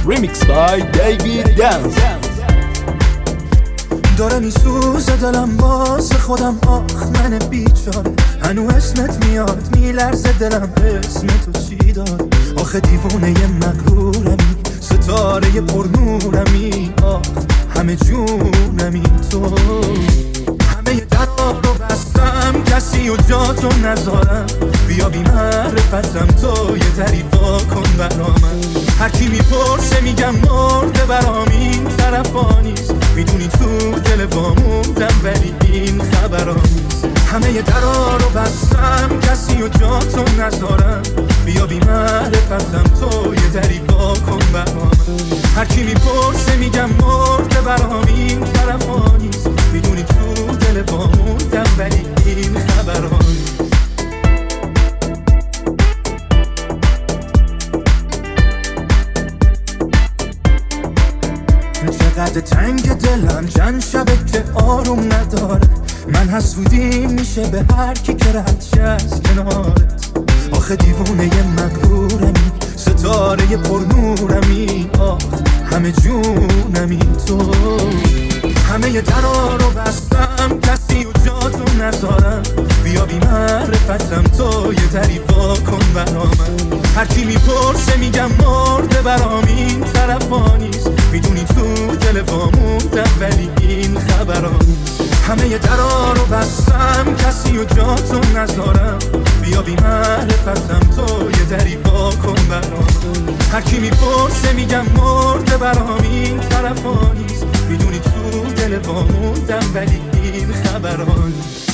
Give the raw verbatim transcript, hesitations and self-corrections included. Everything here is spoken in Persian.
Remix by David Dance. داره میسوزه دلم باز خودم، آخ من بیچاره، هنو اسمت میاد میلرزه دلم، اسم تو چی داد؟ آخه دیوونه مغرورمی، ستاره پرنورمی، آخ همه جونمی تو. همه درا رو بستم کسی و جا تو نذارم، بیا بی معرفتم تو یه دری وا کن برامن. هرکی میپرسه میگم مرده برام این طرفا نیست، میدونی تو دل واموندم ولی این خبرا نیست. همه درا رو بستم کسی و جا تو نذارم، بیا بی معرفتم تو یه دری وا کن برامن. هرکی میپرسه میگم مرده برام این طرفا نیست، میدونی تو دل واموندم ولی این خبرا نیست. چقدر تنگ دلم چند شبه که آروم نداره، من حسودی میشه به هر کی که رد شه از کنارت. آخه دیوونه مغرورمی، ستاره پرنورمی، آخ همه جونمی تو. همه درا رو بستم کسی و جا تو نذارم، بیا بی معرفتم تو یه دری وا کن برامن. هرکی میپرسه میگم مرده برام این طرفا نیست، میدونی تو دل واموندم ولی این خبرا نیست. همه درا رو بستم کسی و جا تو نذارم، بیا بی معرفتم تو یه دری وا کن برامن. هرکی میپرسه میگم مرده برام این طرفا نیست، میدونی تو دل واموندم ولی این خبرا نیست.